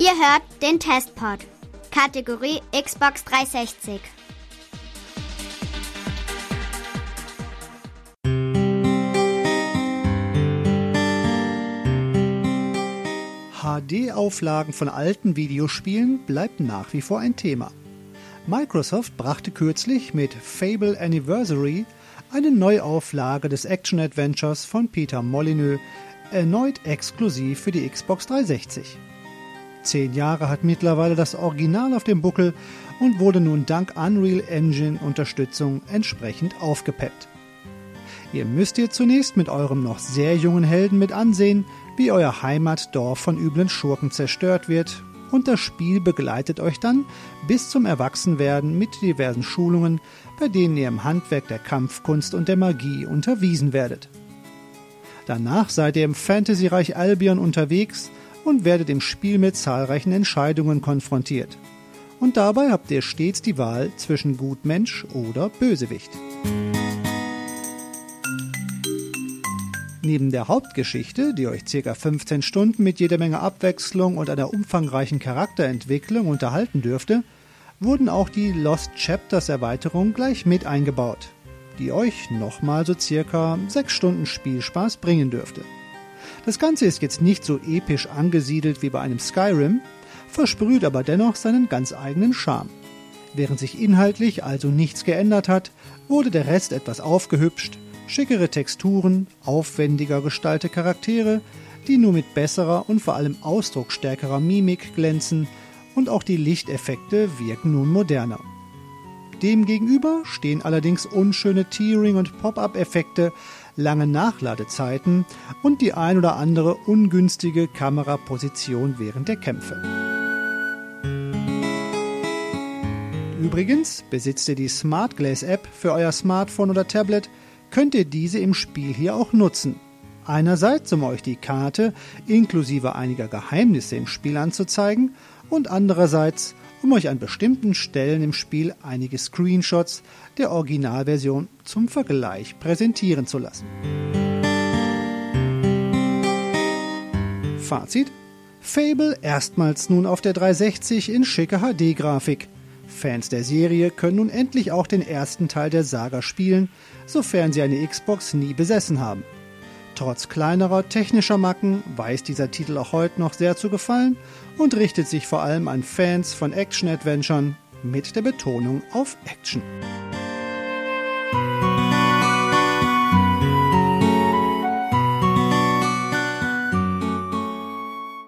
Ihr hört den Testpod. Kategorie Xbox 360. HD-Auflagen von alten Videospielen bleibt nach wie vor ein Thema. Microsoft brachte kürzlich mit Fable Anniversary eine Neuauflage des Action-Adventures von Peter Molyneux erneut exklusiv für die Xbox 360. 10 Jahre hat mittlerweile das Original auf dem Buckel und wurde nun dank Unreal Engine Unterstützung entsprechend aufgepeppt. Ihr müsst ihr zunächst mit eurem noch sehr jungen Helden mit ansehen, wie euer Heimatdorf von üblen Schurken zerstört wird, und das Spiel begleitet euch dann bis zum Erwachsenwerden mit diversen Schulungen, bei denen ihr im Handwerk der Kampfkunst und der Magie unterwiesen werdet. Danach seid ihr im Fantasyreich Albion unterwegs und werdet im Spiel mit zahlreichen Entscheidungen konfrontiert. Und dabei habt ihr stets die Wahl zwischen Gutmensch oder Bösewicht. Neben der Hauptgeschichte, die euch ca. 15 Stunden mit jeder Menge Abwechslung und einer umfangreichen Charakterentwicklung unterhalten dürfte, wurden auch die Lost Chapters Erweiterungen gleich mit eingebaut, die euch nochmal so ca. 6 Stunden Spielspaß bringen dürfte. Das Ganze ist jetzt nicht so episch angesiedelt wie bei einem Skyrim, versprüht aber dennoch seinen ganz eigenen Charme. Während sich inhaltlich also nichts geändert hat, wurde der Rest etwas aufgehübscht, schickere Texturen, aufwendiger gestaltete Charaktere, die nur mit besserer und vor allem ausdrucksstärkerer Mimik glänzen, und auch die Lichteffekte wirken nun moderner. Demgegenüber stehen allerdings unschöne Tearing- und Pop-up-Effekte, lange Nachladezeiten und die ein oder andere ungünstige Kameraposition während der Kämpfe. Übrigens, besitzt ihr die Smart Glass App für euer Smartphone oder Tablet, könnt ihr diese im Spiel hier auch nutzen. Einerseits, um euch die Karte inklusive einiger Geheimnisse im Spiel anzuzeigen, und andererseits, um euch an bestimmten Stellen im Spiel einige Screenshots der Originalversion zum Vergleich präsentieren zu lassen. Fazit: Fable erstmals nun auf der 360 in schicker HD-Grafik. Fans der Serie können nun endlich auch den ersten Teil der Saga spielen, sofern sie eine Xbox nie besessen haben. Trotz kleinerer technischer Macken weiß dieser Titel auch heute noch sehr zu gefallen und richtet sich vor allem an Fans von Action-Adventuren mit der Betonung auf Action.